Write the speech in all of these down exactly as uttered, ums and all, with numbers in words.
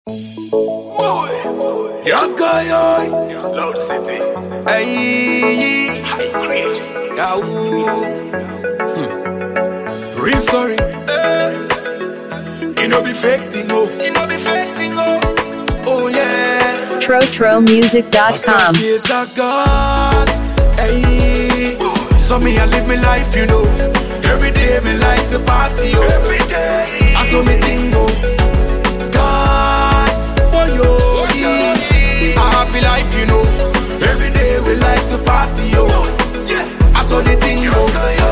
Yagayoy, Loud City, hey, High Grade, Yahoo, hmm. Real story. You know be fake thing, oh, you know be fake thing, oh, oh yeah. tro tro music dot com. Years are gone, hey. So me I live my life, you know. Every day me like to party, oh. every day. I saw me thing, oh. God, oh yo, yeah. A happy life, you know. Every day we like to party, oh. Yeah, I saw the thing, oh.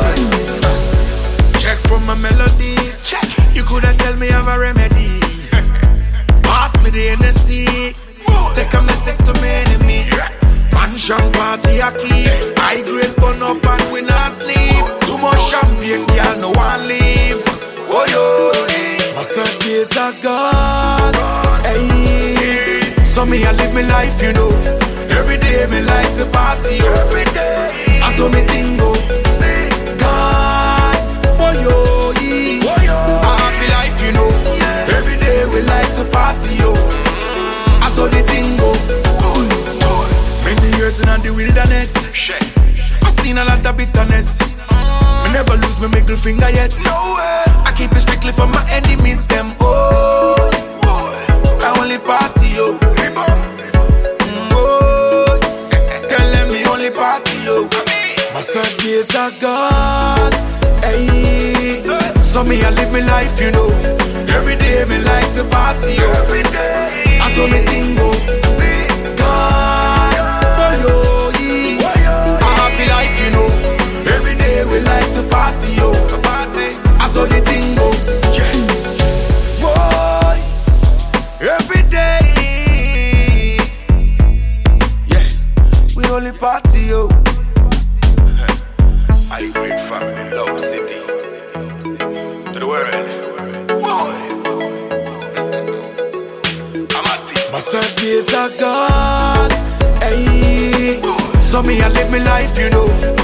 Check from my melodies. check. You couldn't tell me I have a remedy. Pass me the N S C. Take a message to my enemy. Mansion party a keep. High grade burn up and we not sleep. Too much champagne, girl, no one leave. Oh yo, my sad days are gone. Hey, so me I live my life, you know. Every day me like to party, oh. Every day. I saw me thing, oh. God, oh yo, yeah. Oh, yo. A happy life, you know. Every day we like to party, yo. I saw the thing go. Many years in the wilderness, Shit. I seen a lot of bitterness. Me never lose my middle finger yet. No way. I keep it strictly for my enemies, them. Oh, I only party, yo. Hey, bum. Mm, oh, tell them me only party, yo. My sad days are gone. Hey, so me I live my life, you know. Every day me like to party, yo. Every day. I saw me thing go. God, oh yo, yeah. A happy life, you know. Every day we like to party, yo. Party. I saw the thing go. Boy, every day. Yeah, we only party, yo. High Grade family, Loud City. To the world. Boy. I'm at it. My sad days are gone. Hey, so me I live my life, you know.